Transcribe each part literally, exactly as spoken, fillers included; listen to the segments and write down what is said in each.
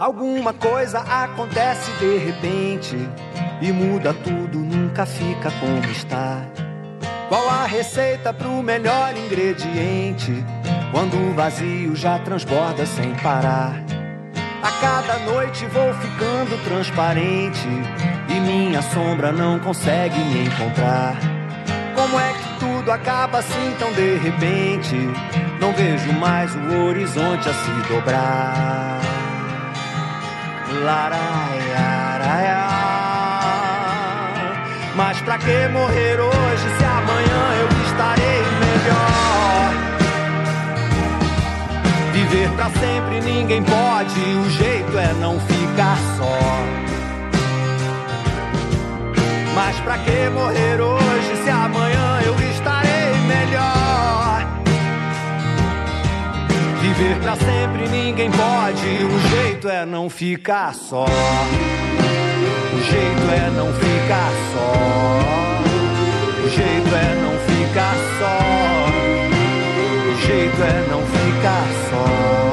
Alguma coisa acontece de repente e muda tudo, nunca fica como está. Qual a receita pro melhor ingrediente quando o vazio já transborda sem parar? A cada noite vou ficando transparente e minha sombra não consegue me encontrar. Como é que tudo acaba assim tão de repente? Não vejo mais o horizonte a se dobrar. Laraiaraia. Mas pra que morrer hoje se amanhã eu estarei melhor? Viver pra sempre ninguém pode, o jeito é não ficar só. Mas pra que morrer hoje se amanhã eu estarei melhor? Viver pra sempre ninguém pode, o jeito é não ficar só. O jeito é não ficar só. O jeito é não ficar só. O jeito é não ficar só.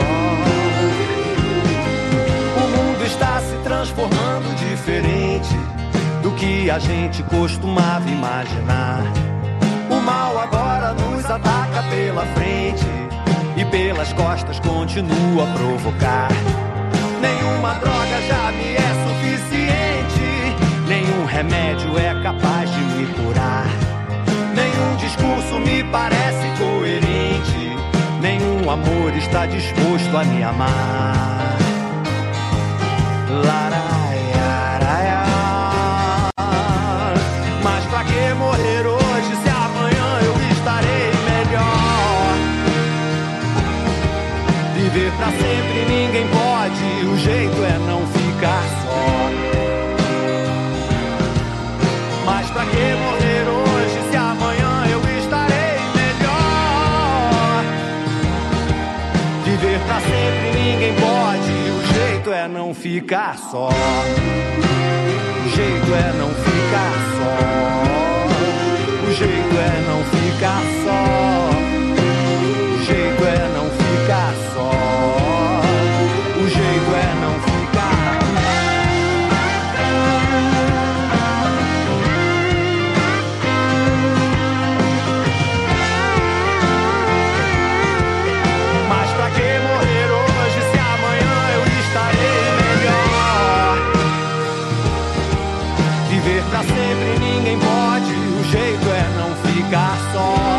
O mundo está se transformando diferente do que a gente costumava imaginar. O mal agora nos ataca pela frente e pelas costas continua a provocar. Nenhuma droga já me é suficiente, nenhum remédio é capaz de me curar. Nenhum discurso me parece coerente, nenhum amor está disposto a me amar. Laraiaraia. Mas pra que morrer hoje se amanhã eu estarei melhor? Viver pra sempre ninguém pode, o jeito é não ficar só. Mas pra que morrer hoje se amanhã eu estarei melhor? Viver pra sempre ninguém pode, o jeito é não ficar só. O jeito é não ficar só. O jeito é não ficar só. O jeito é não ficar só. O jeito é não ficar. Mas pra que morrer hoje se amanhã eu estarei melhor? Viver pra sempre ninguém pode, o jeito é não ficar só.